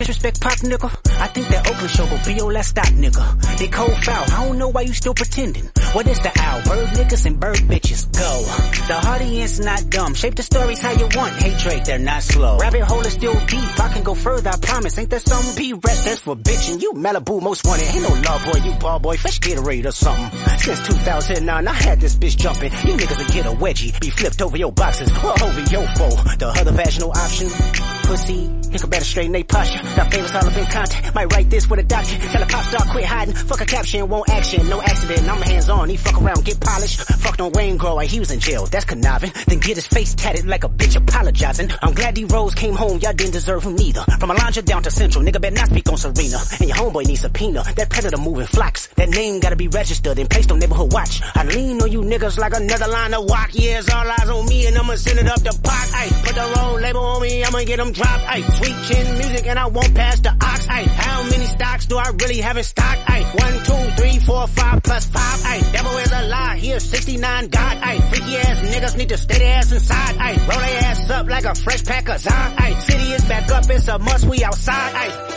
disrespect pop, nigga. I think that Oakland show gon' be your last stop, nigga. They cold foul, I don't know why you still pretending. What is the owl? Bird niggas and bird bitches, go. The audience not dumb, shape the stories how you want. Hey Drake, they're not slow. Rabbit hole is still deep, I can go further, I promise. Ain't that something? P-Rap, that's for bitchin'. You Malibu most wanted, ain't no love boy, you ball boy, fresh Gatorade or something. Since 2009, I had this bitch jumping. You niggas will get a wedgie, be flipped over your boxes, or over your foe. The other vaginal option, pussy, nigga better straighten they posture. Got famous all up in contact, might write this with a doctor. Tell a pop star quit hiding, fuck a caption, won't action, no accident. I'm hands on, he fuck around, get polished. Fucked on Wayne Grow, he was in jail, that's conniving. Then get his face tatted like a bitch apologizing. I'm glad D-Rose came home, y'all didn't deserve him neither. From Alondra down to Central, nigga better not speak on Serena. And your homeboy needs subpoena, that predator moving flocks. That name gotta be registered and placed on neighborhood watch. I lean on you niggas like another line of walk. Yeah, it's all eyes on me and I'ma send it up the pot. Ayy, put the roll label on me, I'ma get them dropped. Ayy, sweet chin music and I won't pass the ox. Ayy, how many stocks do I really have in stock? Ayy, 1, 2, 3, 4, 5 plus 5. Ayy, devil is a lie, here's 69 God. Ayy, freaky ass niggas need to stay their ass inside. Ayy, roll their ass up like a fresh pack of Zon. Ayy, city is back up, it's a must, we outside. Ayy.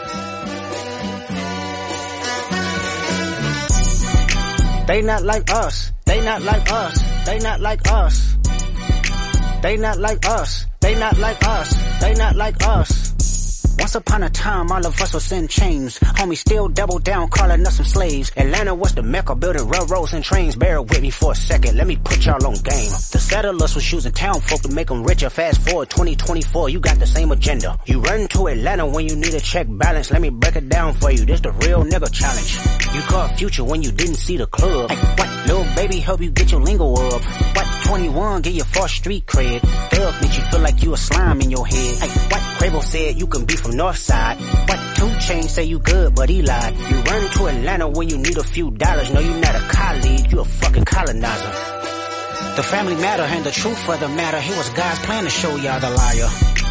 They not like us, they not like us, they not like us. They not like us, they not like us, they not like us. Once upon a time, all of us was in chains. Homie still double down, calling us some slaves. Atlanta was the mecca, building railroads and trains. Bear with me for a second, let me put y'all on game. The settlers was using town folk to make them richer. Fast forward 2024, you got the same agenda. You run to Atlanta when you need a check balance. Let me break it down for you, this the real nigga challenge. You caught Future when you didn't see the club. Hey, what, little baby help you get your lingo up? What, 21 get your false street cred? Thug make you feel like you a slime in your head. Hey, what, Quavo said you can be from Northside. What, 2 Chainz say you good but he lied. You run to Atlanta when you need a few dollars. No, you not a colleague, you a fucking colonizer. The family matter and the truth for the matter. Here was God's plan to show y'all the liar.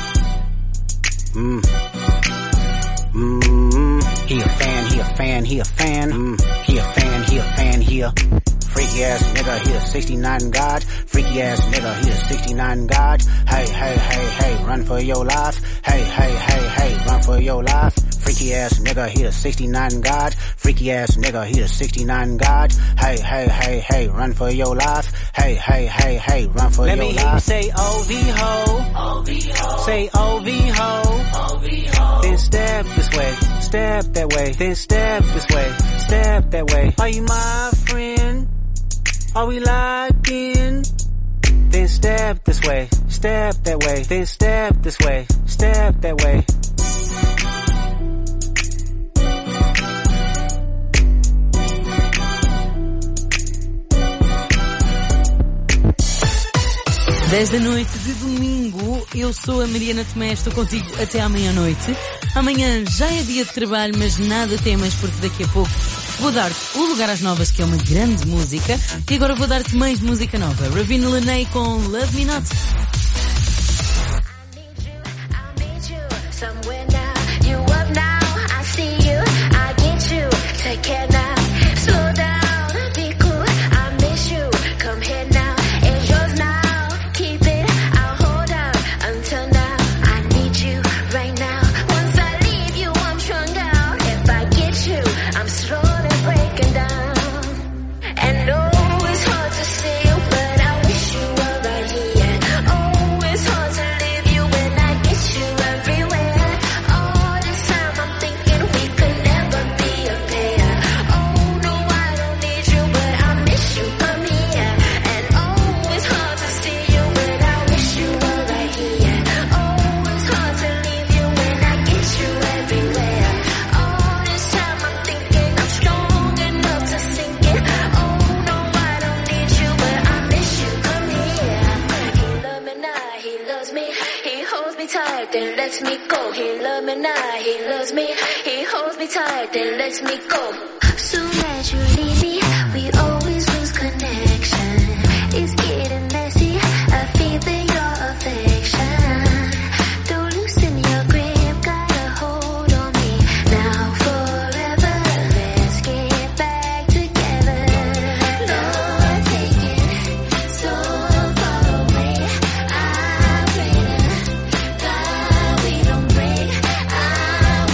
He a fan, he a fan, he a fan. He a fan, he a fan, he a freaky ass nigga, he a 69 God. Freaky ass nigga, he a 69 God. Hey, hey, hey, hey, run for your life. Hey, hey, hey, hey, run for your life. Freaky ass nigga, he a 69 God. Freaky ass nigga, he a 69 God. Hey, hey, hey, hey, run for your life. Hey, hey, hey, hey, run for your life. Let me hear you say OV-ho. OV-ho. Say OV-ho. OV-ho. Then step this way, step that way. Then step this way, step that way. Are you my friend? Are we locked in? Then step this way, step that way. Then step this way, step that way. Desde a noite de domingo, eu sou a Mariana Tomé, estou contigo até à meia-noite. Amanhã já é dia de trabalho, mas nada temas, porque daqui a pouco vou dar-te o Lugar às Novas, que é uma grande música, e agora vou dar-te mais música nova. Ravina Lenay com Love Me Not. Then lets me go. He loves me now, he loves me. He holds me tight, then lets me go. Soon as you leave me, we always lose connection. It's getting messy, I feel that your affection. Don't loosen your grip, got a hold on me. Now forever, let's get back together. Lord, take it so far away. I pray to God we don't break. I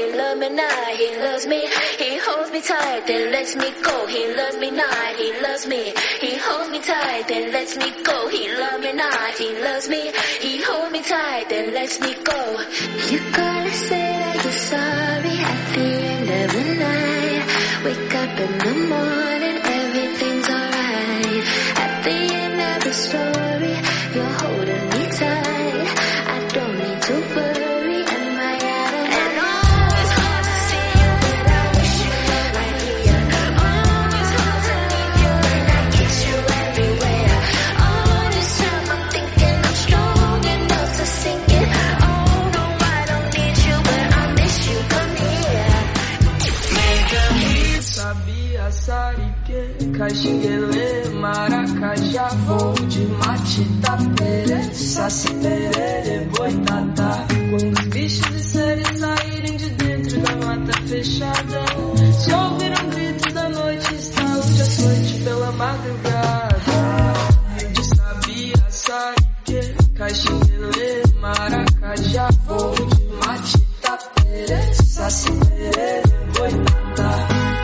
he love me not, he loves me. He holds me tight, then lets me go. He loves me not, he loves me. He holds me tight, then lets me go. He love me not, he loves me. He holds me tight, then lets me go. You gotta say that you're sorry at the end of the night. Wake up in the morning, everything's alright. At the end of the story, you're holding me tight. I don't need to worry, am I out of my mind? It's hard to see you, but I wish you were right here. Oh, it's hard to leave you and I kiss you everywhere. All this time I'm thinking I'm strong enough to sink it. Oh no, I don't need you, but I miss you, come here. Mega hits. Sabia, Sarique, Caxinguelê, Maracajá, voo de mate, tapere, saci, perere, boitatá. Quando os bichos e seres saírem de dentro da mata fechada, se ouviram gritos da noite, estalos açoite pela madrugada. De Sabia, Sarique, Caxinguelê, Maracajá, voo de mate, tapere, saci, perere, boitatá.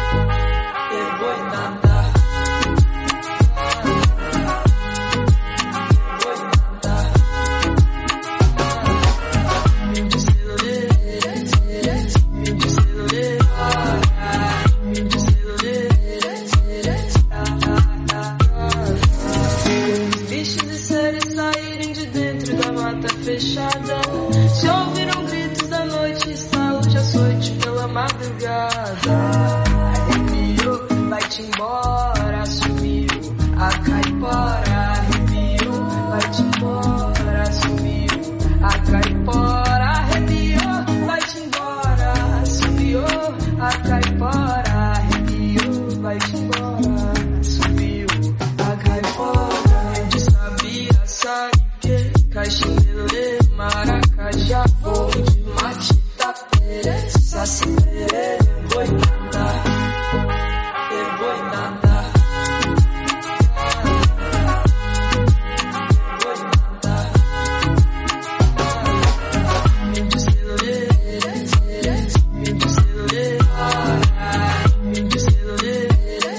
Fechada, se ouviram gritos da noite, estalos de açoite pela madrugada. Arrepiou, vai-te embora, sumiu a caipora. Arrepiou, vai-te embora, sumiu a caipora. Arrepiou, vai-te embora, sumiu a caipora. Arrepiou, vai-te embora, sumiu a caipora. De Sabia, Sarique, Caxinguelê, Maracajá, voo de mate, tapere, saci, perere, boitatá, boitatá, boitatá. De celulê, de celulê, de celulê,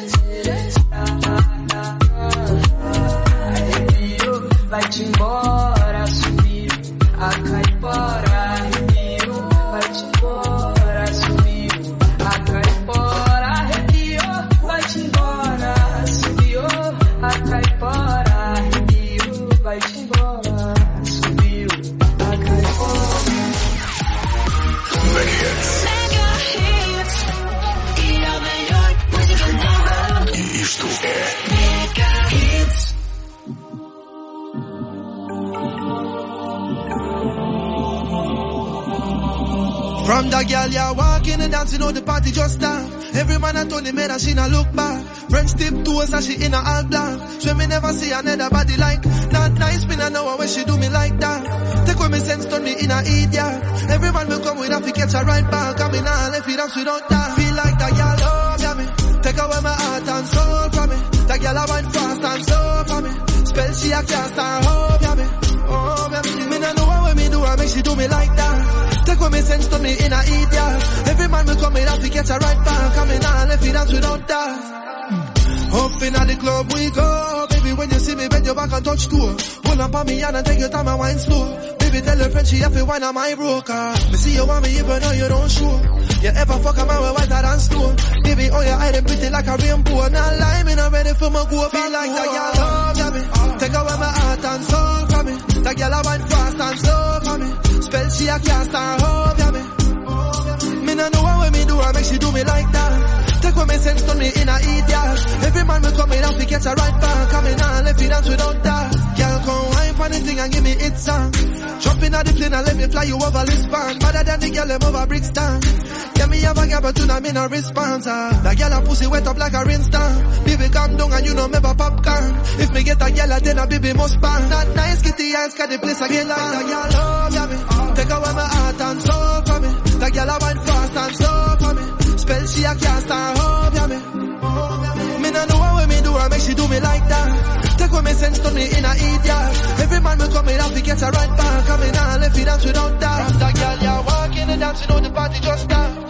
arrepiou, vai-te embora, sumiu a caipora. Arrepiou, vai-te embora, sumiu a caipora. Arrepiou, vai-te embora, sumiu a caipora. Arrepiou, vai-te embora, sumiu a caipora. Mega Hits. E a melhor música do mundo. E isto é Mega Hits. From the girl you walking and dancing, know the party just start. Every man I told him and she not look back. French tip toes and she in a all black. So me never see another body like that. Nice me I know when she do me like that. Take away me sense, turn me in a idiot. Every man will come with a fi catch her right back. I mean I left it up without that. Feel like that girl love ya me. Take away my heart and soul from me. That girl I want fast and slow for me. Spell she a cast and hope ya me. Oh ya me. Me no know what me do, I make she do me like that. Take away me sense, turn me in a idiot. Every man will come with a fi catch her right back. I mean I left it up without that. Up in the club we go. Baby, when you see me, bend your back and touch toe. Hold on for me and take your time and wine slow. Baby, tell your friend she have to wine on my broker. Me see you want me even though you don't show. You ever fuck a man with whiter than stone? Baby, oh your eye them pretty like a rainbow. Not lie, me not ready for my go. Feel like that girl love ya me. Take away my heart and soul from me. That girl I want fast and slow for me. Spell she a cast and hope ya me. Me no know what me do, I make she do me like that. Take away me sense, turn me in a idiot. Every man will come in and fi catch her right back. I mean I left it dance without that. Girl come wine for the thing and give me it song. Jump in at the plane and let me fly you over Lisbon. Better than the girl them over Brixton. Yeah, me have a girl but you not me no response. That girl a pussy wet up like a rainstorm. Baby calm down and you know me for popcorn. If me get a girl then a baby must pan. That nice kitty eyes got the place again like that girl love ya me. Take away my heart and soul for me. That girl I want fast and slow for me. Spell she a cast and hope ya me. Me no know what me do, I make she do me like that. Take away me sense, turn me in a idiot. Every man will come in and fi catch her right back. I mean I left it dance without that. From that girl you walking and dancing, know the party just start.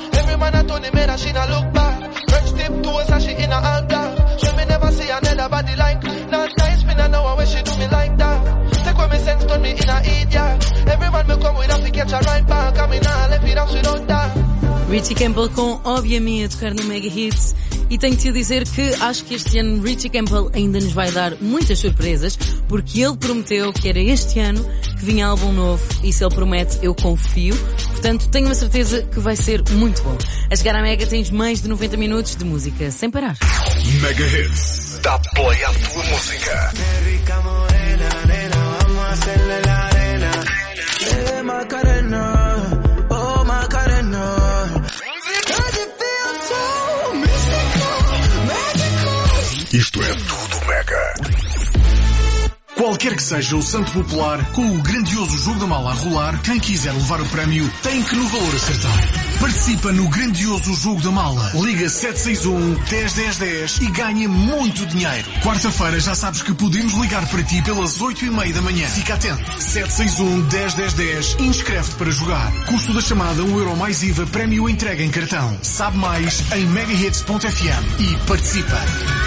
told me that she not look back. French tip toes and she in a all black. She me never see another body like. Not nice, me not know when she do me like that. Take away me sense, turn me in a idiot. Every man me come with have to catch a right back. I mean, nah, left it out, she don't die. Richie Campbell com Óbvia Minha a tocar no Mega Hits. E tenho de dizer que acho que este ano Richie Campbell ainda nos vai dar muitas surpresas, porque ele prometeu que era este ano que vinha álbum novo, e se ele promete, eu confio. Portanto, tenho a certeza que vai ser muito bom. A chegar à Mega tens mais de 90 minutos de música sem parar. Mega Hits, dá play à tua música. Isto é tudo Mega. Qualquer que seja o santo popular, com o grandioso jogo da mala a rolar, quem quiser levar o prémio tem que no valor acertar. Participa no grandioso jogo da mala. Liga 761-101010 e ganha muito dinheiro. Quarta-feira já sabes que podemos ligar para ti pelas 8:30 da manhã. Fica atento. 761-101010 e inscreve-te para jogar. Custo da chamada €1 mais IVA, prémio entrega em cartão. Sabe mais em megahits.fm e participa.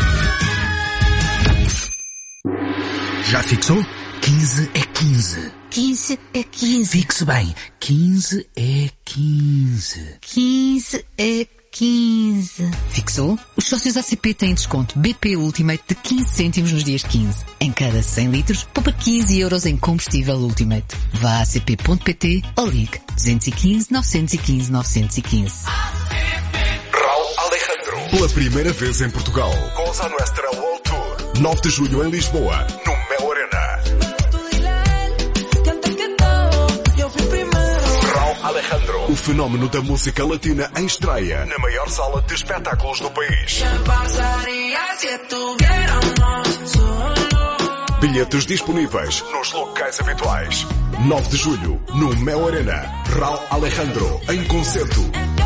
Já fixou? 15 é 15. 15 é 15. Fixe bem. 15 é 15. 15 é 15. Fixou? Os sócios ACP têm desconto BP Ultimate de 15 cêntimos nos dias 15. Em cada 100 litros, poupa 15 euros em combustível Ultimate. Vá a acp.pt ou ligue 215 915 915. Raul Alejandro. Pela primeira vez em Portugal. Cosa Nuestra World Tour. 9 de julho em Lisboa, no Mel Arena. Raul Alejandro. O fenómeno da música latina em estreia na maior sala de espetáculos do país. Bilhetes disponíveis nos locais habituais. 9 de julho, no Mel Arena. Raul Alejandro, em concerto.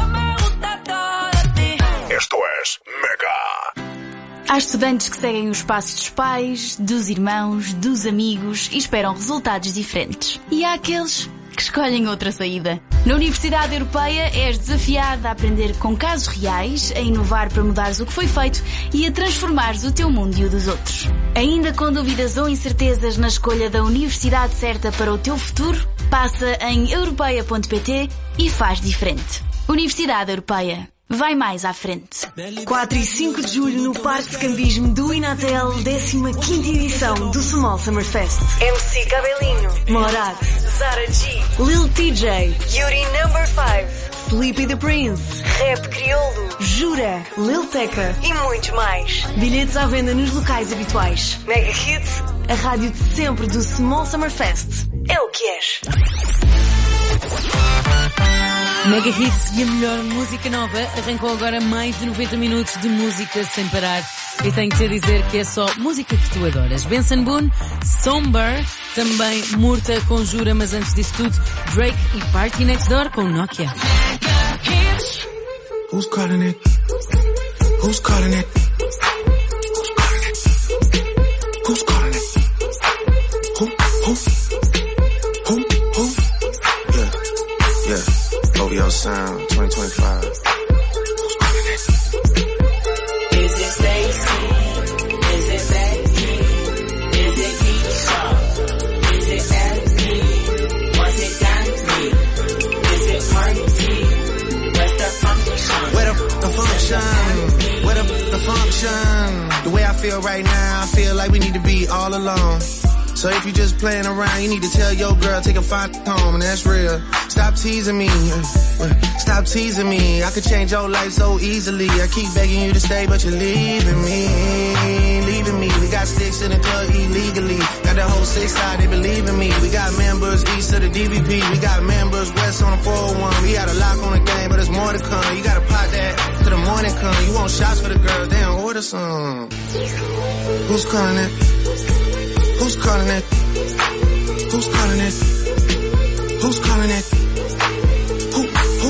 Esto es Mega. Há estudantes que seguem os passos dos pais, dos irmãos, dos amigos e esperam resultados diferentes. E há aqueles que escolhem outra saída. Na Universidade Europeia és desafiado a aprender com casos reais, a inovar para mudares o que foi feito e a transformares o teu mundo e o dos outros. Ainda com dúvidas ou incertezas na escolha da universidade certa para o teu futuro? Passa em europeia.pt e faz diferente. Universidade Europeia. Vai mais à frente. 4 e 5 de julho no Parque de Cambismo do Inatel, 15ª edição do Small Summer Fest. MC Cabelinho, Morad, Zara G, Lil TJ, Yuri No. 5, Sleepy the Prince, Rap Crioulo, Jura, Lil Tecca e muitos mais. Bilhetes à venda nos locais habituais. Mega Hits, a rádio de sempre do Small Summer Fest. É o que és. Mega Hits e a melhor música nova arrancou agora mais de 90 minutos de música sem parar. E tenho que te dizer que é só música que tu adoras. Benson Boone, Somber, também Murta com Jura, mas antes disso tudo, Drake e Party Next Door com Nokia. Who's calling it? Who's calling it? Who's calling it? Who? Yeah. OVO Sound 2025. Is it Stacy? Is it Becky? Is it Keisha? Is it Abby? Was it Danny? Is it Marty? Where's the function? Where the function? Where the function? The way I feel right now, I feel like we need to be all alone. So if you just playing around, you need to tell your girl, take a fine home, and that's real. Stop teasing me. Stop teasing me. I could change your life so easily. I keep begging you to stay, but you're leaving me. Leaving me. We got sticks in the club illegally. Got the whole 6 side, they believe in me. We got members east of the DVP. We got members west on the 401. We got a lock on the game, but there's more to come. You gotta pot that till the morning come. You want shots for the girls, they don't order some. Who's calling it? Who's calling it? Who's calling it? Who's calling it? Who?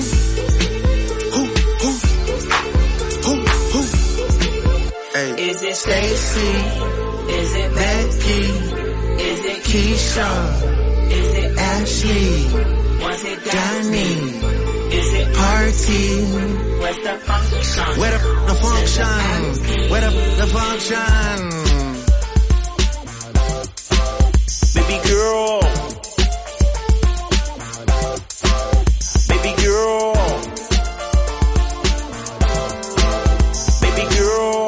Hey. Is it Stacy? Is it Becky? Is it Keisha? Is it Ashley? Was it Danny? Is it party? Where's the function? Where the function? Where the function? Baby girl. Baby girl. Baby girl.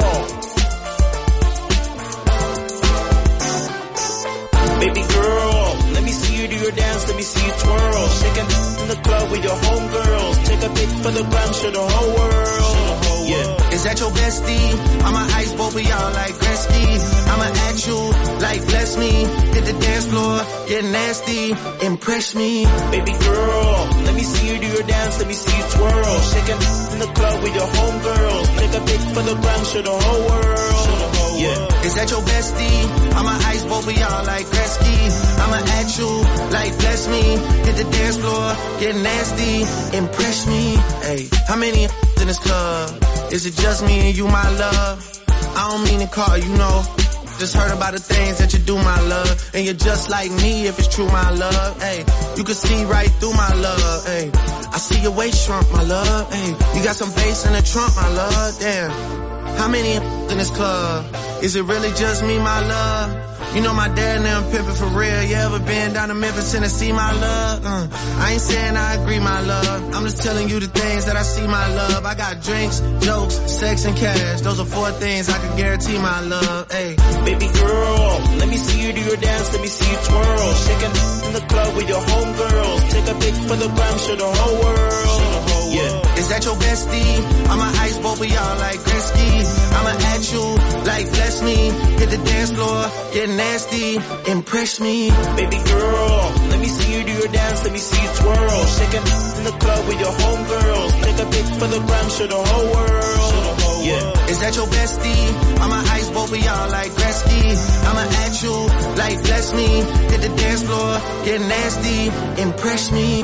Baby girl, let me see you do your dance, let me see you twirl. Shaking in the club with your homegirls. Take a pic for the gram, show the whole world. Yeah. Is that your bestie? I'ma ice both of y'all like Gretzky. I'ma at you like bless me. Hit the dance floor, get nasty, impress me. Baby girl, let me see you do your dance, let me see you twirl. Shaking in the club with your homegirls. Take a pic for the gram, show the whole world. Yeah. Is that your bestie? I'ma ice both of y'all like Gretzky. I'ma at you like bless me. Hit the dance floor, get nasty, impress me. Hey, how many in this club? Is it just me and you, my love? I don't mean to call you, no. Just heard about the things that you do, my love. And you're just like me if it's true, my love. Hey, you can see right through my love. Hey, I see your waist shrunk, my love. Hey, you got some bass in the trunk, my love. Damn. How many in this club? Is it really just me, my love? You know my dad and them pimpin' for real. You ever been down to Memphis, Tennessee, my love? I ain't saying I agree, my love. I'm just telling you the things that I see, my love. I got drinks, jokes, sex, and cash. Those are 4 things I can guarantee, my love. Hey, baby girl, let me see you do your dance, let me see you twirl. Shaking in the club with your homegirls. Take a pic for the gram, show the whole world. Yeah. Is that your bestie? I'ma ice both of y'all like Gretzky. I'ma at you like bless me. Hit the dance floor, get nasty, impress me. Baby girl, let me see you do your dance, let me see you twirl. Shaking in the club with your homegirls. Take a pic for the gram, show the whole world. Yeah. Is that your bestie? I'ma ice both of y'all like Gretzky. I'ma at you like bless me. Hit the dance floor, get nasty, impress me.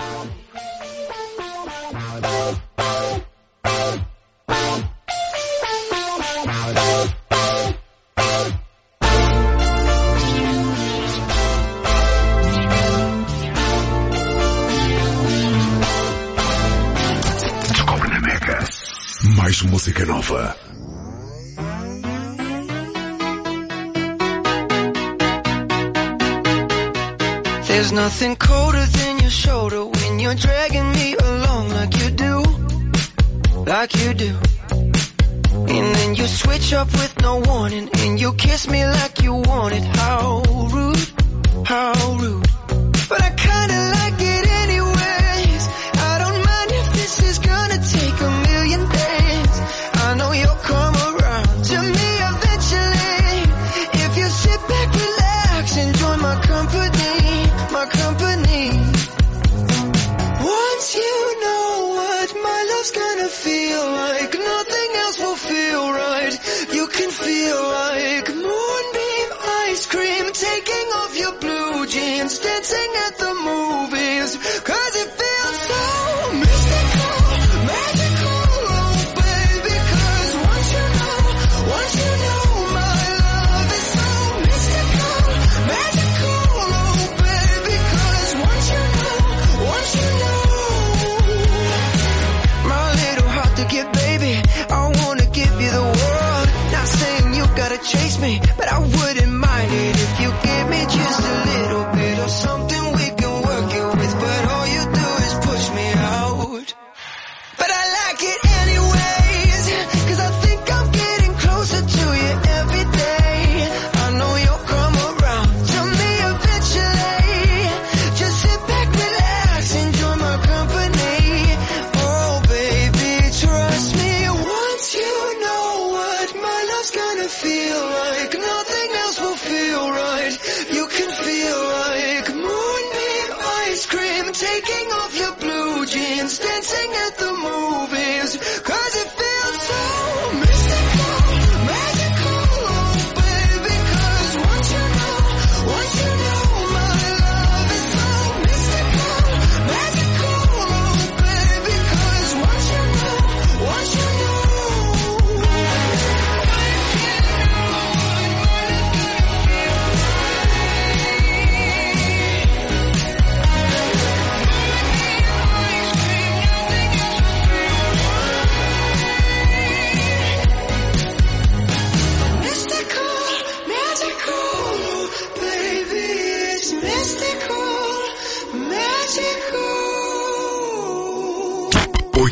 Mais música nova. There's nothing colder than your shoulder when you're dragging me along like you do, like you do. And then you switch up with no warning and you kiss me like you want it. How rude, how rude. But I kinda like it anyways. I don't mind if this is gonna take a million days. I know you'll come around to me eventually. If you sit back, relax, and join my company, my company. Once you know what my love's gonna feel like, nothing else will feel right. You can feel like moonbeam ice cream, taking off your blue jeans, dancing at the movies, 'cause it feels so mystical, magical, oh baby, 'cause once you know my love is so mystical, magical, oh baby, 'cause once you know, my little heart to get back.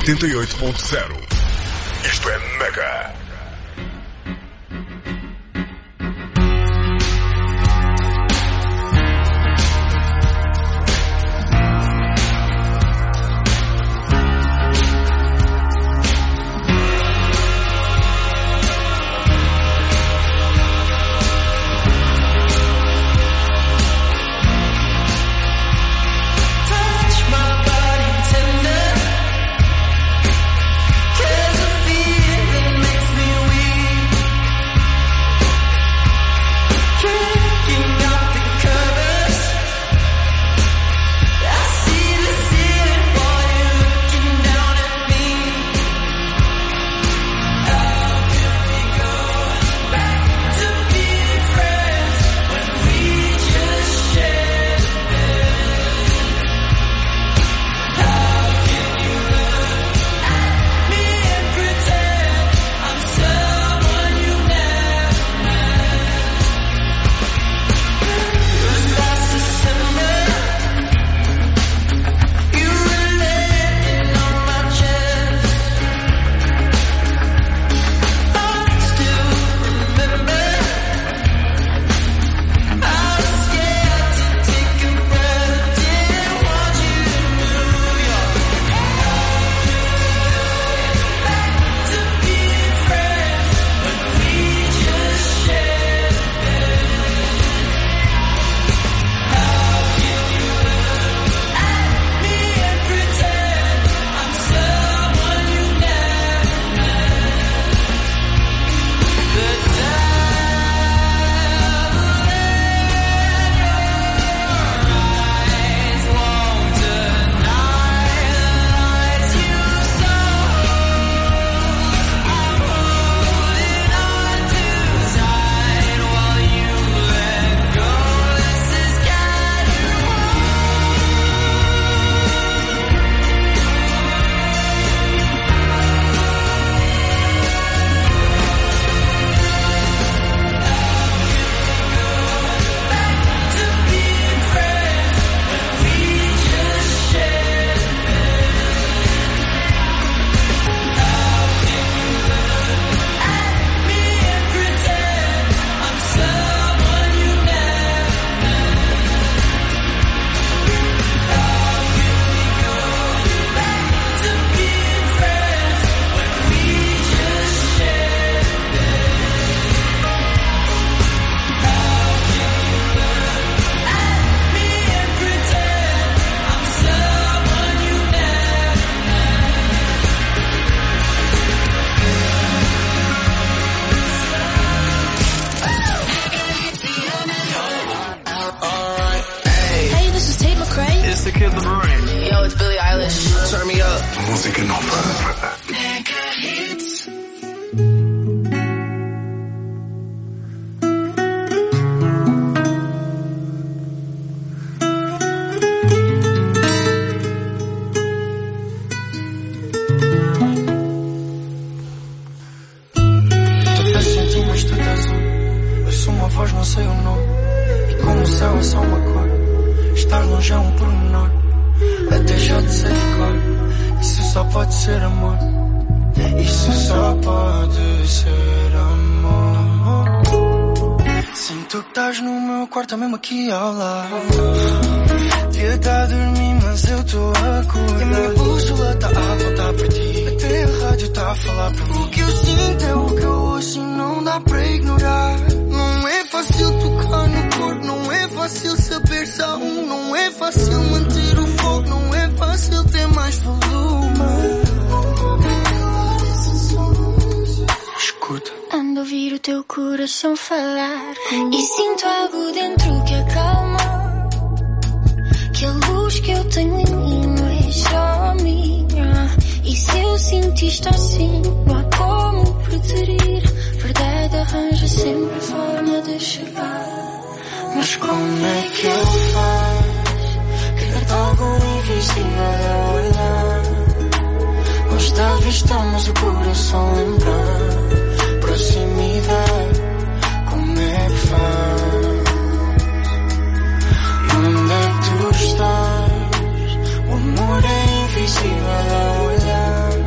88.0. Isto é Mega. Música nova. Voz, não sei o nome. E como o céu é só uma cor, estar longe é um pormenor. Até já te sei de cor. Isso só pode ser amor. Isso só pode ser amor. Sinto que estás no meu quarto, mesmo aqui ao lado. Devia estar a dormir, mas eu estou a acordar. E a minha bússola está a apontar para ti. Até a rádio está a falar por mim. O que eu sinto é o que eu ouço e não dá para ignorar. Não é fácil tocar no corpo, não é fácil saber se há um. Não é fácil manter o fogo, não é fácil ter mais volume. Escuta. Ando a ouvir o teu coração falar e sinto algo dentro que acalma. Que a luz que eu tenho em mim não é só minha. E se eu sinto isto assim, não há como preterir. Verdade arranja sempre forma de chegar. Mas como é que ele faz? Quer algo invisível a olhar. Nós talvez estamos o coração lembrar. Proximidade, como é que faz? E onde é que tu estás? O amor é invisível a olhar.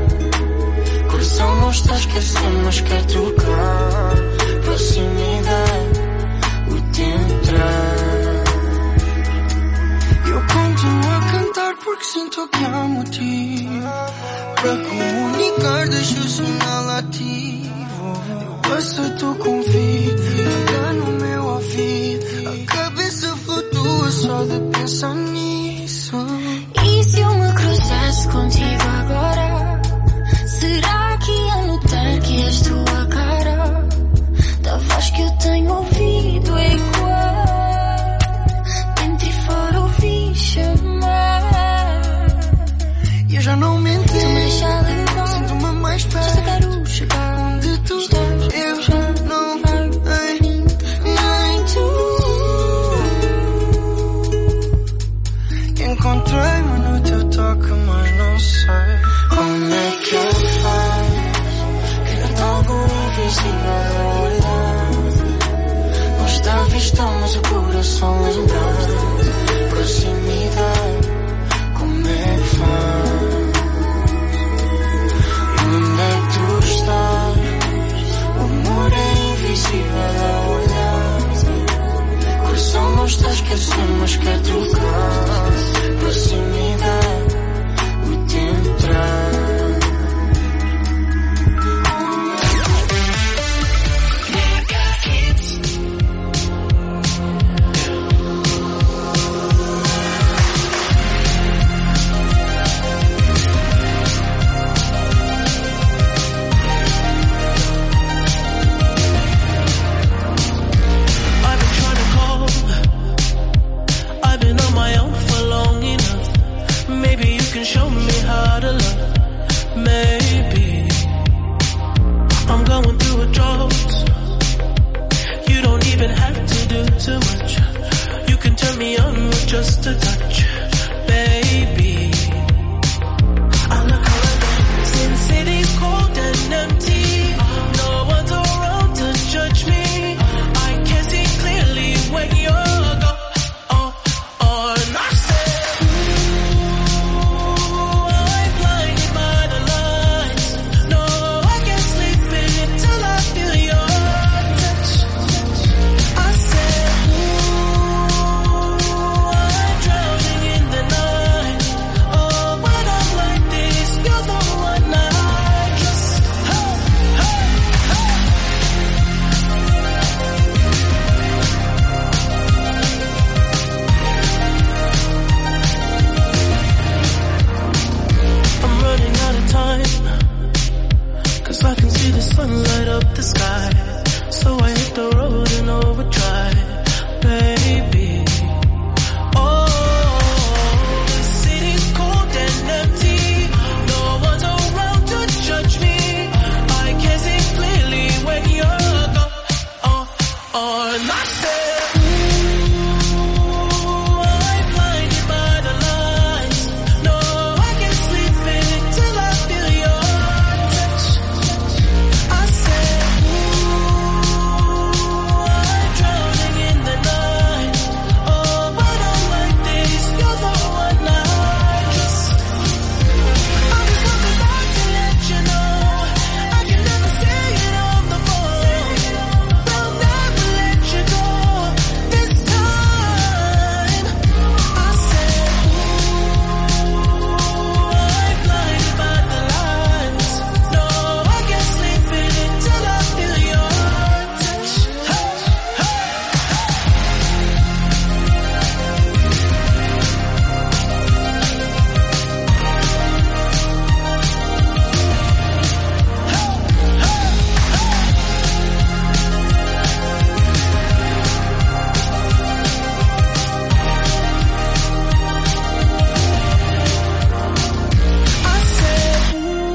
estás que assim, mas quer trocar proximidade, o tempo traz. Eu continuo a cantar porque sinto que amo a ti. Para comunicar deixo o sinal ativo. Eu aceito o convite, toca no meu ouvido. A cabeça flutua só de pensar nisso. E se eu me cruzasse contigo agora? Será que ia notar que és tua cara? Da voz que eu tenho ouvido é igual. Dentro e fora ouvi chamar. E eu já não menti, tu me deixa levar. Sinto-me mais perto, já quero chegar onde tu estás. Eu já não nem tu. Encontrei-me no teu toque, mas não sei como é que eu faço. Quero algo invisível a olhar. Não está à vista, mas o coração lembrar. Proximidade, como é que faz? E onde é que tu estás? O amor é invisível a olhar. Coração não está esquecendo, mas quer trocar. Proximidade, o tempo traz. Show me how to love. Maybe I'm going through a drought. You don't even have to do too much. You can turn me on with just a touch, baby. I look around, since city's cold and empty. No one's around to judge me. I can see clearly when you're gone. And I said, I can see the sun light up the sky, so I hit the road in overdrive, baby. Oh, the city's cold and empty. No one's around to judge me. I can see clearly when you're gone. And I said, ooh, I'm blinded by the lights. No, I can't sleep until I feel your touch. I said, ooh, I'm drowning in the night. Oh, but I'm like this, you're the one I just. I just want the light to let you know I can never say it on the phone. They'll never let you go this time. I said, ooh, I'm blinded by the lights. No, I can't sleep until I feel your touch. Hey, hey, I said,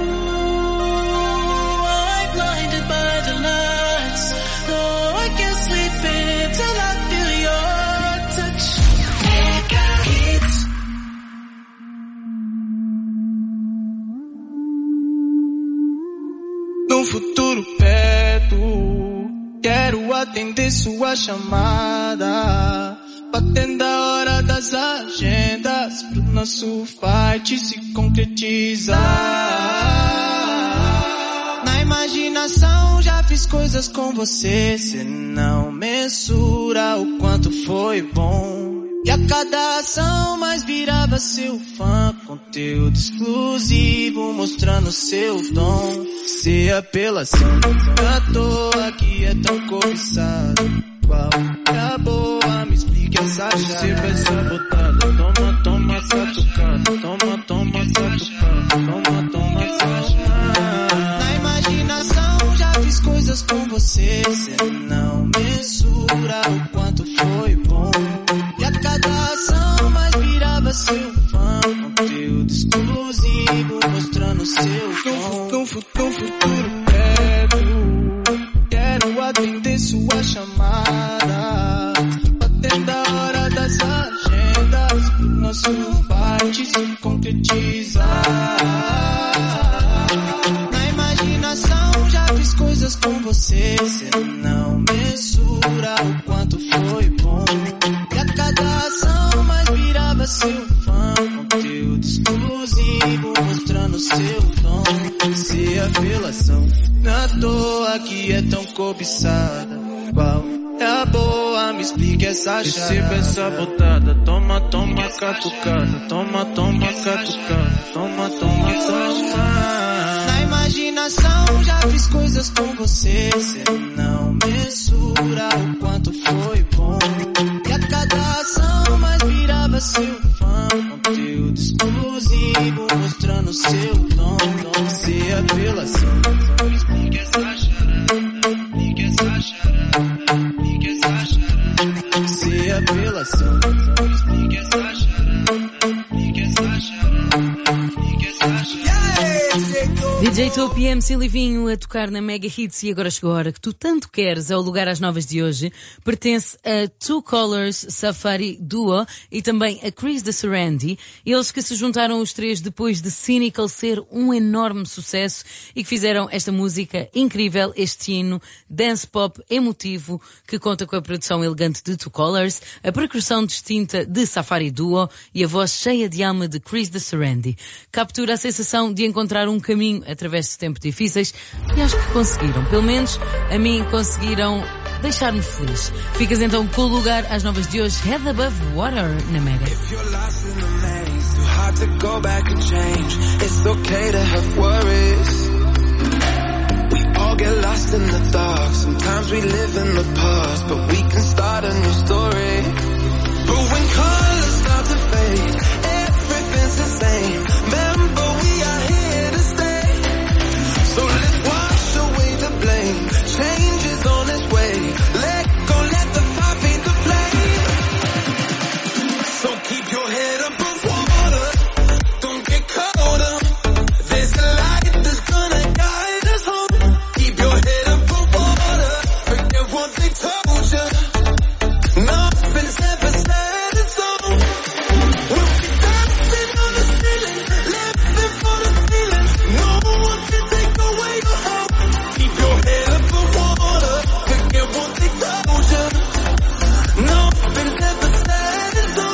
ooh, I'm blinded by the lights. No, I can't sleep until I feel your touch. Mega hits. Num futuro perto, quero atender sua chamada, batendo a hora das agendas, pro nosso fight se concretizar. Na imagem coisas com você, cê não mensura o quanto foi bom. E a cada ação mais virava seu fã, conteúdo exclusivo mostrando seu dom. Se apelação, à toa que é tão cobiçado. Qual é a boa? Me explique essa chave. Se vai sabotada, toma, toma, satucada. Toma, toma, satucada. Toma, toma, satucada. Na imaginação já fiz coisas com você, cê não mensura o quanto foi bom. E a cada ação mais virava seu fã, conteúdo exclusivo mostrando seu dom. Num futuro perto, quero atender sua chamada, batendo a hora das agendas, nosso fight se concretizar. Na imaginação já fiz coisas com você, cê não mensura o quanto foi bom. E a cada ação mais virava seu fã, conteúdo exclusivo mostrando seu dom. Se apelação, na toa que é tão cobiçada. Qual é a boa? Me explique essa chave. Se vai sabotada, toma, toma, catucada. Toma, toma, catucada. Toma, toma, toma. Na imaginação já fiz coisas com você, cê não mensura o quanto foi bom. E a cada ação mais virava seu fã, conteúdo exclusivo mostrando seu dom. Se apelação, me explique essa charada. Me explique essa charada. Me explique essa charada. Se apelação, me explique essa charada. Me explique essa charada. Me explique essa charada. DJ Topo e MC Livinho a tocar na Mega Hits. E agora chegou a hora que tu tanto queres. Ao lugar às novas de hoje pertence a Two Colors Safari Duo e também a Chris da Serenity. Eles que se juntaram os três depois de Cynical ser um enorme sucesso e que fizeram esta música incrível, este hino dance pop emotivo que conta com a produção elegante de Two Colors, a percussão distinta de Safari Duo e a voz cheia de alma de Chris da Serenity. Captura a sensação de encontrar um caminho através de tempos difíceis e acho que conseguiram. Pelo menos a mim conseguiram deixar-me feliz. Ficas então com o lugar às novas de hoje, Head Above Water na Mega. If you're lost in the maze, too hard to go back and change. It's okay to have worries. We all get lost in the dark. Sometimes we live in the past, but we can start a new story. But when colors start to fade, everything's the same. Remember, we are here to stay. So let's wash away the blame. Change is on its way. Let go, let the fire feed the flame. So keep your head above water. Don't get caught up. There's a light that's gonna guide us home. Keep your head above water. Forget what they told you. Nothing's ever said it's all. We'll be dancing on the ceiling, living for the feeling. No one can take away your hope. Keep your head above water. Forget what they told you. Nothing's ever said it's all.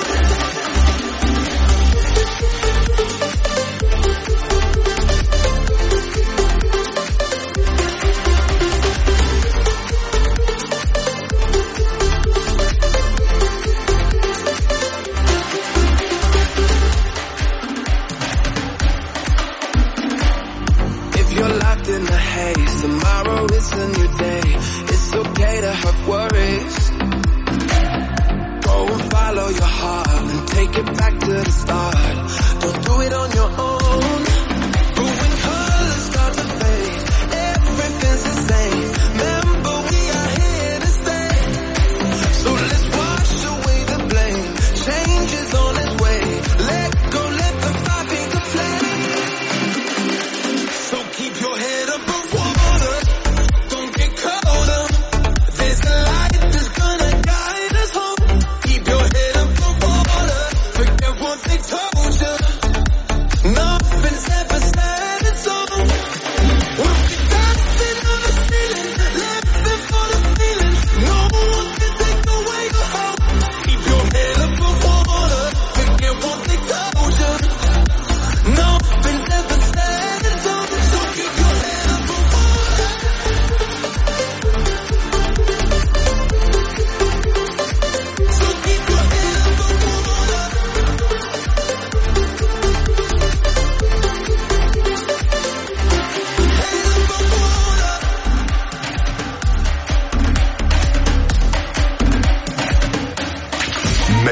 If you're locked in the haze, tomorrow is a new day. It's okay to have worries. Go and follow your heart and take it back to the start. Don't do it on your own. But when colors start to fade, everything's the same. Remember, we are here to stay. So let's wash away the blame. Change is on its way. Let go, let the fire be the flame. So keep your head above water. Don't get caught up. There's a light that's gonna guide us home. Keep your head above water. Forget what they told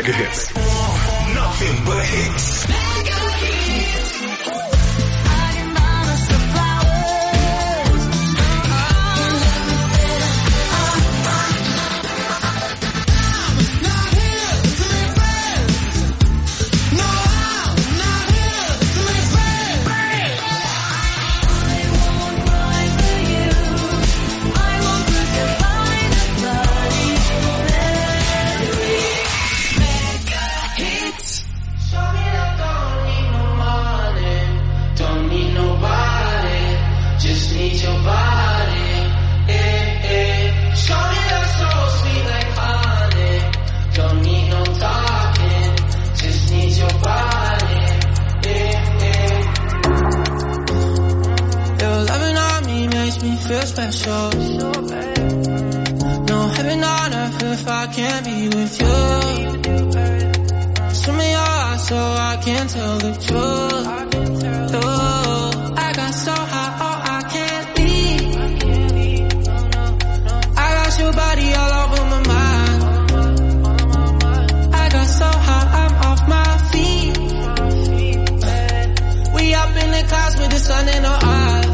Mega Hits. Nothing but hits. Special. No heaven on earth if I can't be with you. Swim in your eyes so I can tell the truth. Oh, I got so high, oh I can't leave. I got your body all over my mind. I got so high, I'm off my feet. We up in the clouds with the sun in our eyes.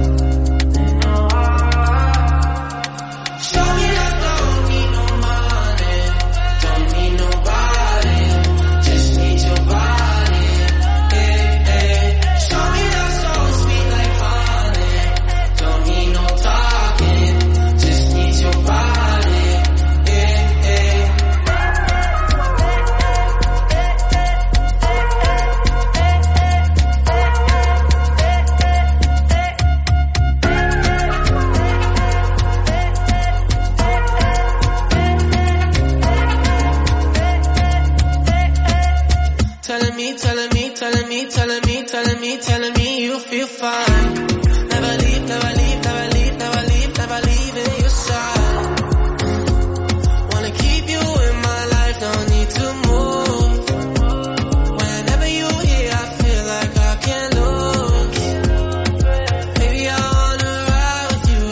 Telling me you feel fine. Never leave, never leave, never leave, never leave, never leave in your side. Wanna keep you in my life, don't need to move. Whenever you're here, I feel like I can't lose. Baby, I wanna ride with you,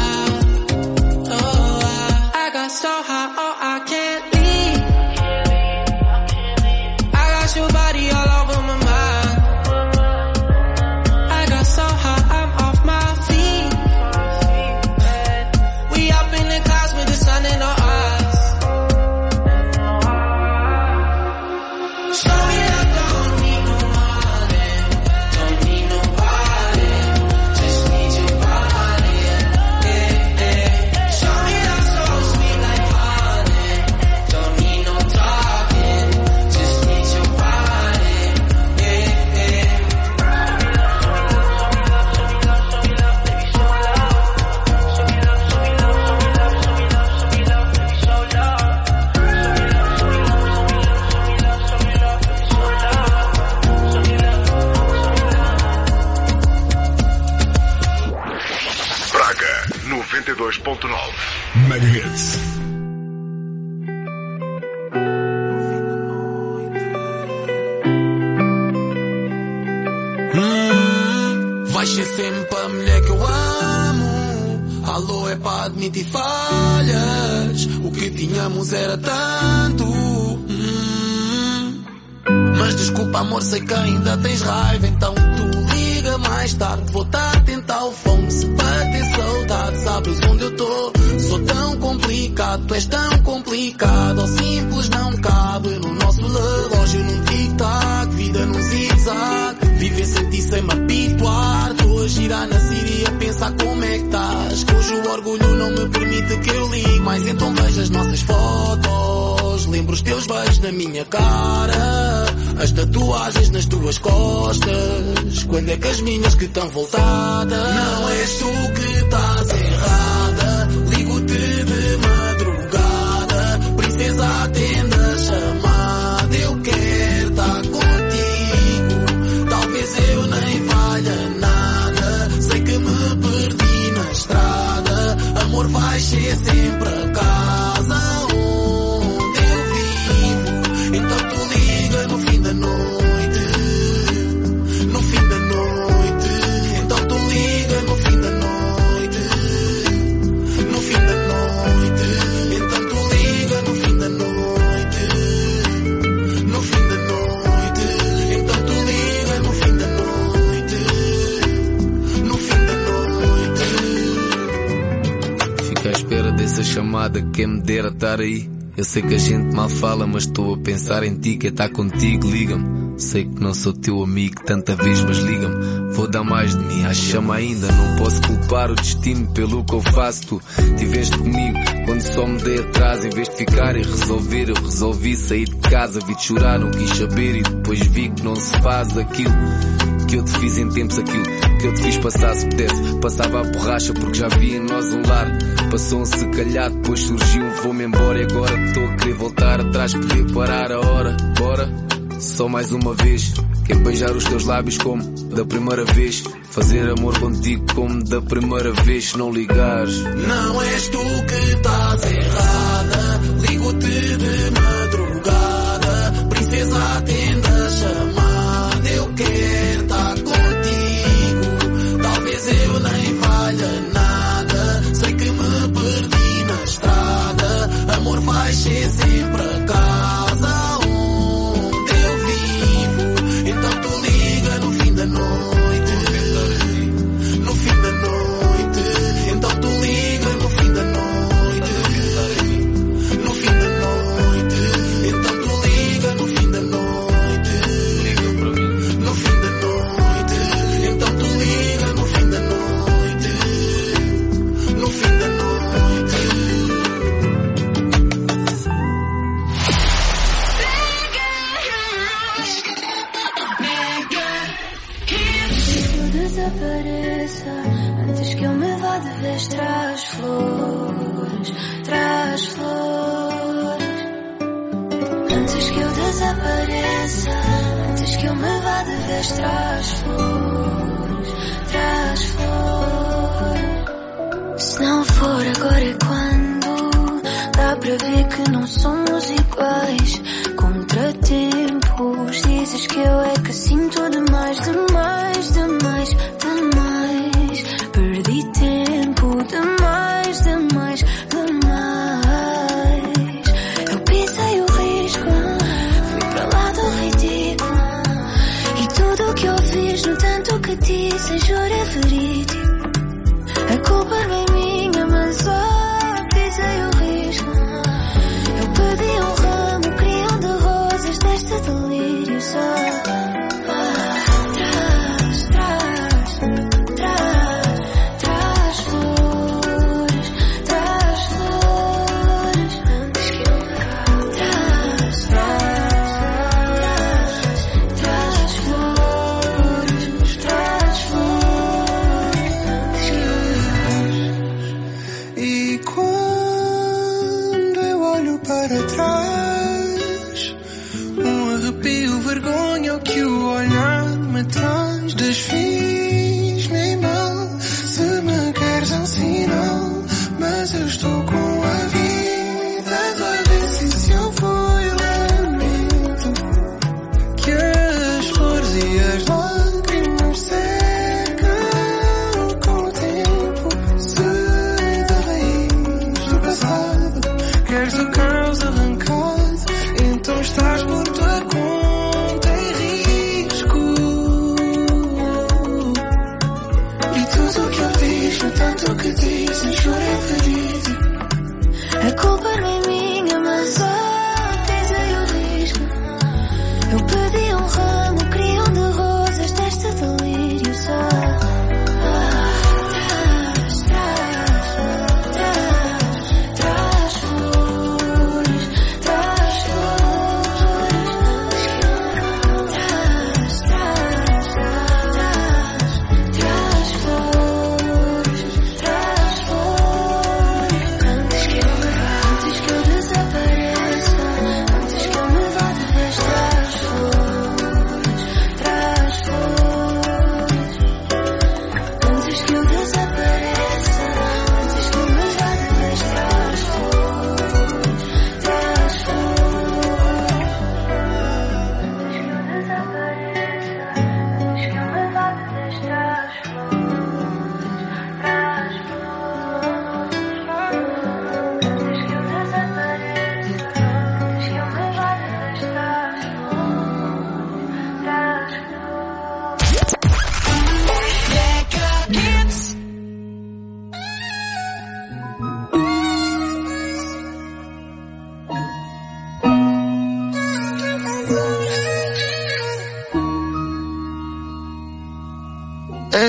I got so high, oh I can't leave. I got your body all over my mind. Mega Hits. Vai ser sempre a mulher que eu amo. Alô, é para admitir falhas. O que tínhamos era tanto. Mas desculpa amor, sei que ainda tens raiva. Então tu liga mais tarde. Vou estar atento ao fone. Se bater saudade, sabes onde eu tô. Sou tão complicado, tu és tão complicado. Ou simples não cabe no nosso relógio num tic-tac. Vida num zig-zag. Viver sem ti sem me habituar. Estou a girar na Síria, pensar como é que estás. Que hoje o orgulho não me permite que eu ligue. Mas então vejo as nossas fotos. Lembro os teus beijos na minha cara. As tatuagens nas tuas costas. Quando é que as minhas que estão voltadas? Não és tu que estás errada. Ligo-te de madrugada. Princesa, atende a chamada. Eu quero estar contigo. Talvez eu nem valha nada. Sei que me perdi na estrada. Amor, vai ser sempre a casa onde eu vivo. Então tu liga no fim da noite. No fim da noite. Então tu liga no fim da noite. No fim da noite. Então tu liga no fim da noite. espera dessa chamada, quem me dera estar aí. Eu sei que a gente mal fala, mas estou a pensar em ti, quer estar contigo, liga-me. Sei que não sou teu amigo tanta vez, mas liga-me. Vou dar mais de mim, chama ainda. Não posso culpar o destino pelo que eu faço. Tu tiveste comigo quando só me dei atrás. Em vez de ficar e resolver, eu resolvi sair de casa. Vi-te chorar, não quis saber, e depois vi que não se faz aquilo que eu te fiz em tempos, aquilo que eu te fiz passar se pudesse. Passava a borracha porque já vi em nós um lar. Passou se calhar, depois surgiu um vou-me embora. E agora estou a querer voltar atrás, querer parar a hora. Bora, só mais uma vez. Quero beijar os teus lábios como da primeira vez. Fazer amor contigo como da primeira vez. Se não ligares, não és tu que estás errada. Ligo-te de madrugada, princesa, atende a chamada. Eu quero estar contigo, talvez eu nem valha nada. Sei que me perdi na estrada. Amor, vai ser sempre a casa onde eu vivo. Então tu liga no fim da noite, no fim da noite. Então tu liga no fim da noite, no fim da noite. Então tu liga no fim da noite, no fim da noite. Então tu liga no fim da noite, no fim da noite. Desapareça antes que eu me vá de vez. Traz flores, traz flores. Antes que eu desapareça, antes que eu me vá de vez. Traz flores, traz flores. Se não for agora é quando. Dá para ver que não somos iguais. Contratempos, dizes que eu é que sinto demais, demais, demais, demais. Perdi tempo, demais, demais, demais. Eu pisei o risco, fui para lá do ridículo. E tudo que eu fiz, no tanto que disse, juro é verídico. A culpa não é minha, mas só pisei o risco. Eu pedi um ramo, queria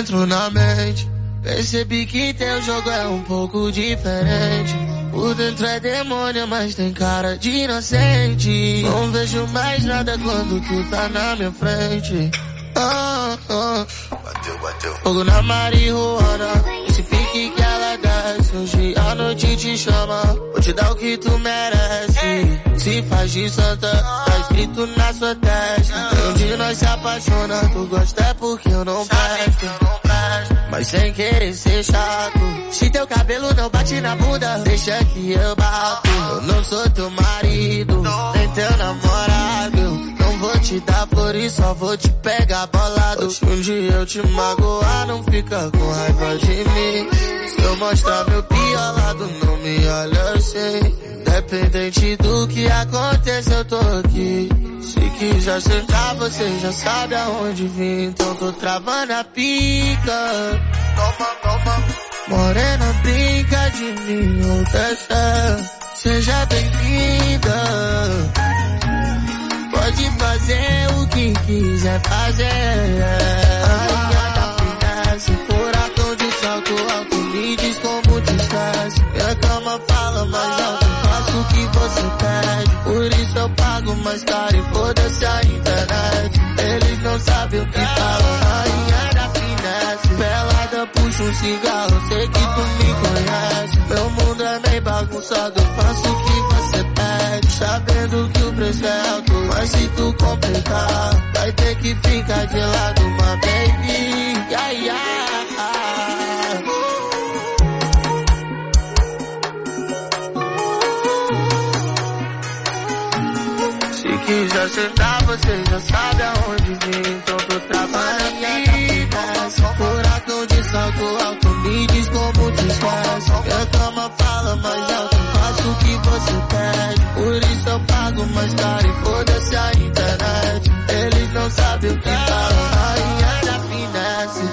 entrou na mente. Percebi que teu jogo é um pouco diferente. Por dentro é demônio, mas tem cara de inocente. Não vejo mais nada quando tu tá na minha frente. Bateu. Fogo na marihuana, esse pique que ela desce. Hoje a noite te chama, vou te dar o que tu merece. Se faz de santa, tá escrito na sua testa. Onde nós se apaixona, tu gosta é porque eu não presto. Mas sem querer ser chato, se teu cabelo não bate na bunda, deixa que eu bato. Eu não sou teu marido, nem teu namorado. Não vou te dar flores, só vou te pegar bolado. Se um dia eu te magoar, não fica com raiva de mim. Se eu mostrar meu pior lado, não me olha assim. Independente do que aconteça, eu tô aqui. Se quiser sentar, você já sabe aonde vim. Então tô travando a pica. Toma. Morena, brinca de mim, ou testa. Seja bem-vinda. Pode fazer o que quiser fazer. Rainha da finesse, furacão de salto alto, me diz como te esquece. Minha cama fala mais alto, faço o que você pede. Por isso eu pago mais caro e foda-se a internet. Eles não sabem o que falam. Rainha da finesse, pelada puxa um cigarro, sei que tu me conhece. Meu mundo é meio bagunçado, eu faço o que você pede. Sabendo que o preço é alto, mas se tu complicar, vai ter que ficar de lado, my baby. Se quiser sentar, você já sabe aonde vir. Então tô trabalhando aqui. Furacão de salto alto, me diz como te esquece. Minha cama fala mais alto, faço o que você pede. Por isso eu pago mais caro e foda-se a internet. Eles não sabem o que falam. Rainha da finesse,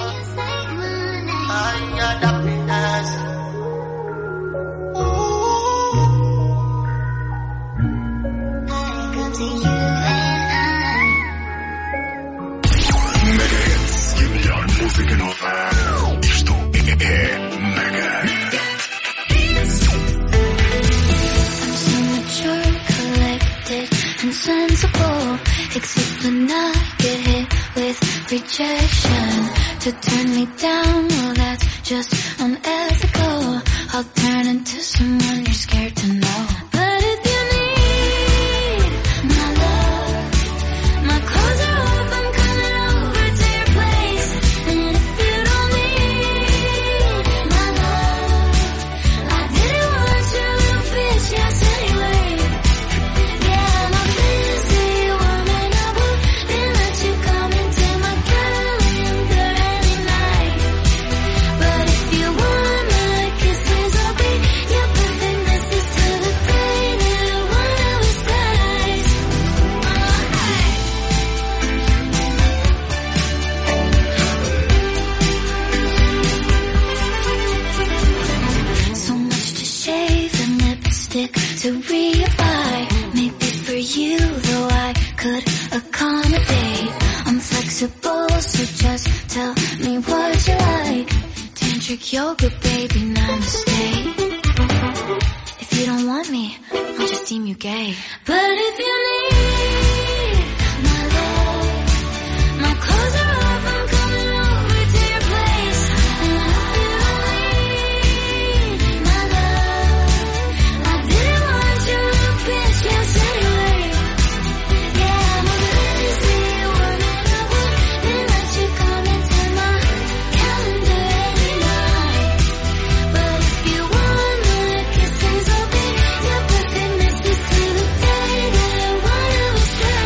rainha da finesse. E a melhor música nova. Isto é Mega. I'm so mature, collected, and sensible. Except when I get hit with rejection. To turn me down, well that's just unethical. I'll turn into someone you're scared to know. But if you need my love, my clothes are off, I'm coming over to your place. And if you don't need my love, I didn't want your little bitch ass anyway. Yeah, I'm a fantasy woman, I wouldn't let you come into my calendar any night. But if you want my kisses, I'll be your perfect missus till the day that one of us dies. So much to shave and lipstick to reapply. Maybe for you, though I could accommodate. I'm flexible, so just tell me what you like. Tantric yoga, baby, namaste. If you don't want me, I'll just deem you gay. But if you need my love, my clothes are off, I'm coming over to your place. And if you don't need my love, I didn't want your little bitch ass anyway. Yeah, I'm a fantasy woman, I wouldn't let you come into my calendar any night. But if you want my kisses, I'll be your perfect missus till the day that one of us dies.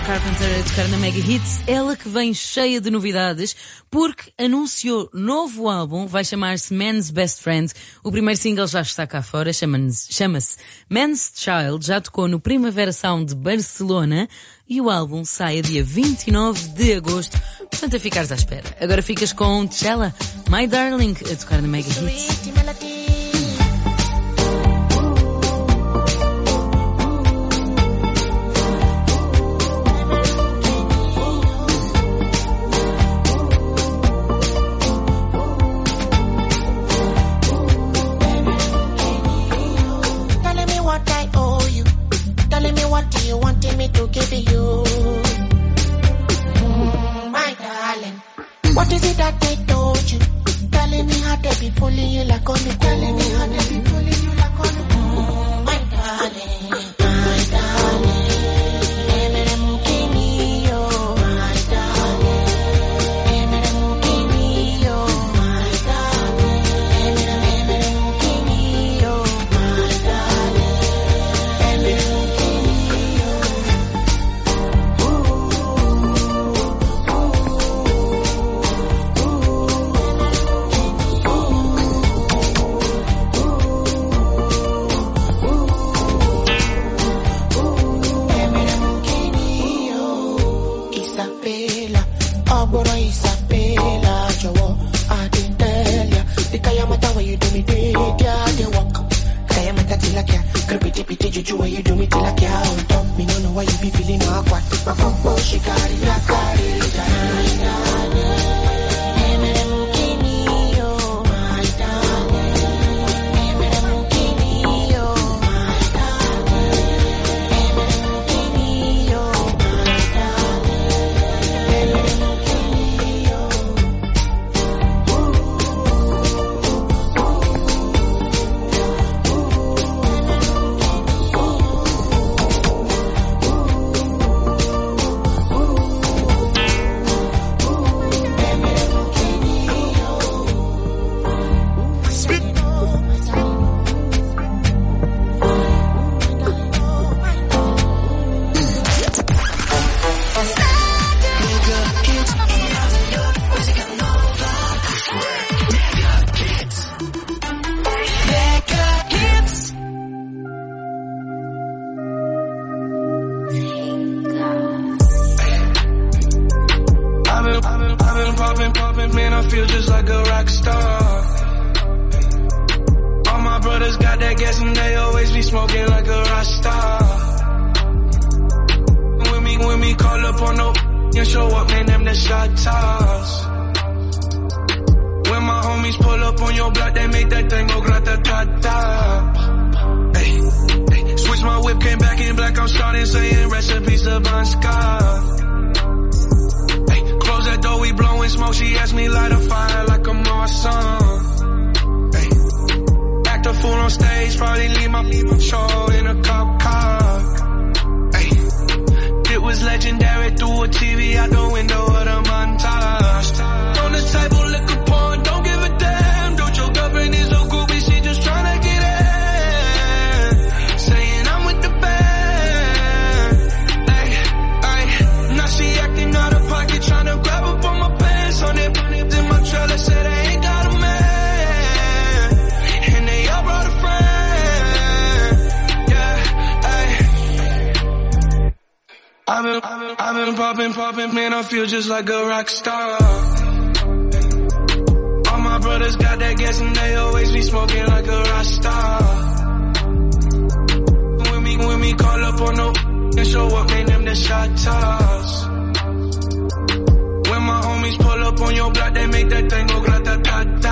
Carpenter a tocar na Mega Hits, ela que vem cheia de novidades, porque anunciou novo álbum, vai chamar-se Man's Best Friend. O primeiro single já está cá fora, chama-se Man's Child, já tocou no Primavera Sound de Barcelona e o álbum sai a dia 29 de agosto, portanto a ficares à espera. Agora ficas com Tchela, My Darling, a tocar na Mega Hits. What is it that they told you? Telling me how they be fooling you like on me. Telling me how they be fooling you like on me. My darling, my darling. Poppin', man, I feel just like a rock star. All my brothers got that gas and they always be smoking like a rock star. When we call up on no and show up, man, them the shot toss. When my homies pull up on your block, they make that thing go grata-ta-ta.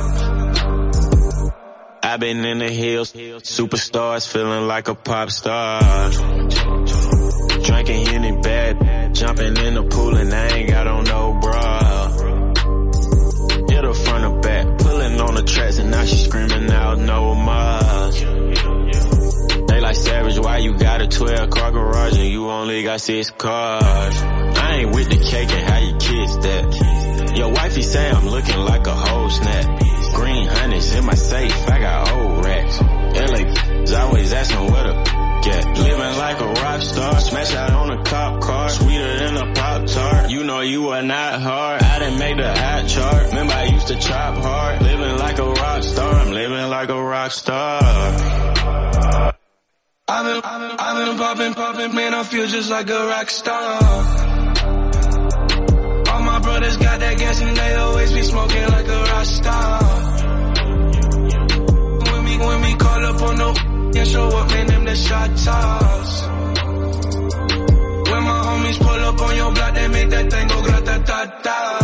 I've been in the hills, superstars feeling like a pop star. Drinking Henny bad, jumping in the pool and I ain't got on no bra. Hit her front or back, pulling on the tracks and now she screaming out no more. They like Savage, why you got a 12-car garage and you only got 6 cars? I ain't with the cake and how you kiss that. Your wifey say I'm looking like a whole snap. Green honeys in my safe, I got old racks. LA's always asking where the get. Living like a rock star, smash out on a cop car. a Pop-Tart. You know you are not hard. I done made the hot chart. Remember I used to chop hard. Living like a rock star. I'm living like a rock star. I've been popping, man, I feel just like a rock star. All my brothers got that gas and they always be smoking like a rock star. When we call up on no and show up, man, them the shot toss. When my homies pull up on your block, they make that thing go grata-ta-ta.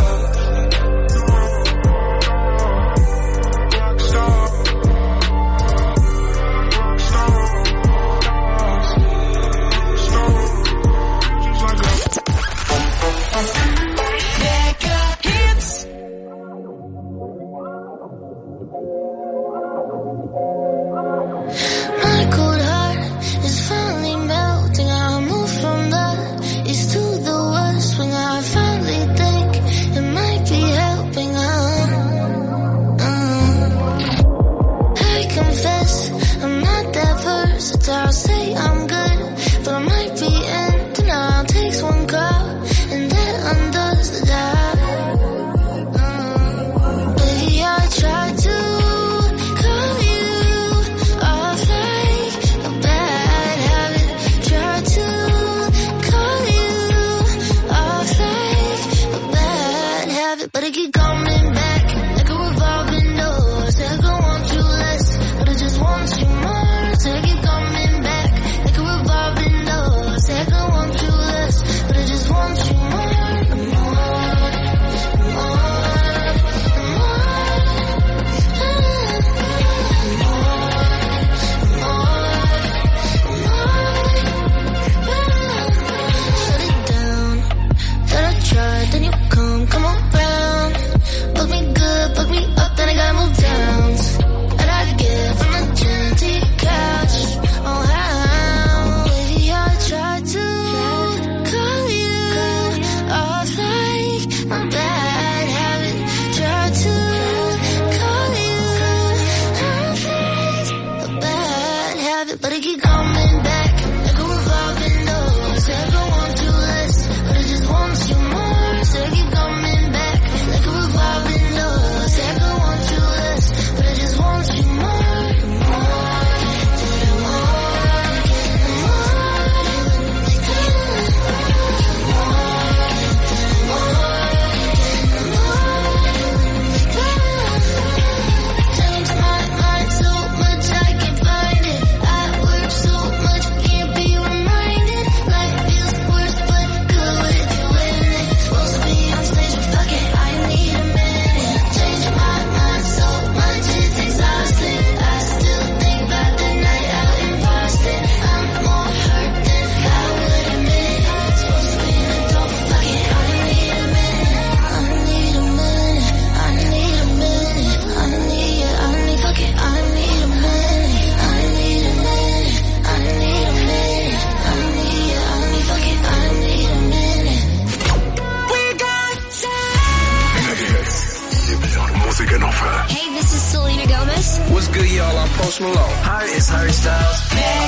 My cold heart is finally melting. I move from the east to the west when I finally think it might be helping. I confess I'm not that versatile. Say I'm good, but I might be in denial. Takes one call and that undoes the job. Baby, I tried to call you off like a bad habit. Tried to call you off like a bad habit, but I keep coming back like a revolving door. Said I want you less, but I just want you more. Said I keep coming back like a revolving door. Said I want you less, but I just want you more. Shut it down. Thought I tried, then you come around. Fuck me good, fuck me up, then I gotta move down. And I get from the gym to your couch. Oh, how? Baby, I tried to call you off like a bad habit. Tried to call you off like a bad habit, but I keep coming back like a revolving door. Said I want you less, but I just want you more. Said I keep coming back like a revolving door. Said I want you less, but I just want you more. Change my mind so much I can't find it. I work so much, can't be reminded. Life feels worse, but good with you in it. Supposed to be on stage, but fuck it, I need a minute. Change my mind so much, it's exhausting. I still think about the night out in Boston. I'm more hurt than I would admit. Supposed to be an adult, but fuck it, I need a minute. I need a minute. I need a minute. I need, fuck it, I need a minute. I need a minute. I need a minute. I need, fuck it, I need a minute. We got time. Mega Hits e a melhor música nova. Hey, this is Selena Gomez. What's good, y'all? I'm Post Malone. Hi, it's Harry Styles.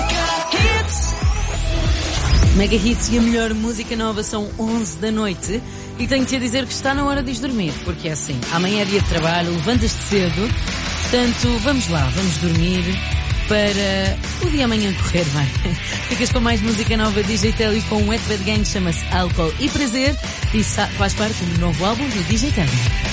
Mega Hits e a melhor música nova são 11 da noite e tenho-te a dizer que está na hora de ir dormir, porque é assim, amanhã é dia de trabalho, levantas-te cedo, portanto vamos lá, vamos dormir para o dia amanhã correr bem. Ficas com mais música nova DJ Telly com o Wet Bad Gang, chama-se Álcool e Prazer e faz parte do novo álbum do DJ Telly.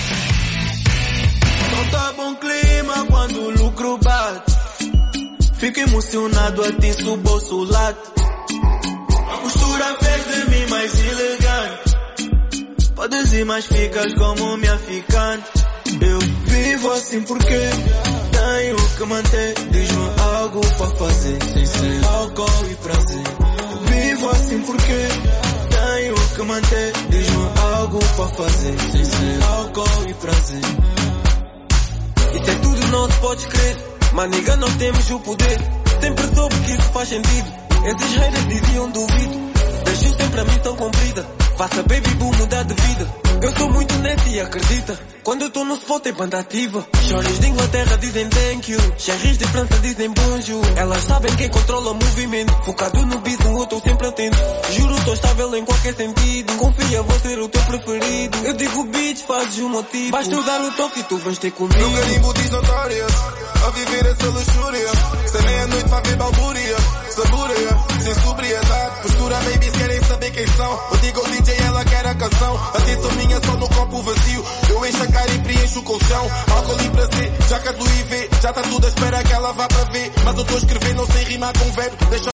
Não tá bom clima quando o lucro bate. Fico emocionado, atiço o bolso late. A postura fez de mim mais elegante. Podes ir, mas ficas como minha ficante. Eu vivo assim porque tenho que manter. Diz-me algo para fazer, sem ser álcool e prazer. Eu vivo assim porque tenho que manter. Diz-me algo para fazer, sem ser álcool e prazer. Isto é tudo, não se pode crer. Mas nigga, nós temos o poder. Sempre soube que isso faz sentido. Esses haters diziam duvido. Beijos sempre a mim tão comprida. Faça baby boom mudar de vida. Eu sou muito neto e acredita, quando eu tô no spot tem banda ativa. Shorties de Inglaterra dizem thank you, Cherries de França dizem bonjour. Elas sabem quem controla o movimento, focado no bis, no outro sempre atento. Juro, tô estável em qualquer sentido, confia, vou ser o teu preferido. Eu digo bitch, fazes o motivo, basta dar o toque e tu vais ter comigo. No carimbo diz notórias, a viver essa luxúria. Sem meia-noite vai ver balbúria, saboreia, sem sobriedade. Postura, babies querem saber quem são. Eu digo ao DJ, ela quer a canção. Atenção minha só no copo vazio. Eu encho a cara e preencho o colchão. Álcool e prazer, já que a Louis V. Já tá tudo à espera que ela vá para ver. Mas eu tô a escrever, não sei rimar com verbo. Deixa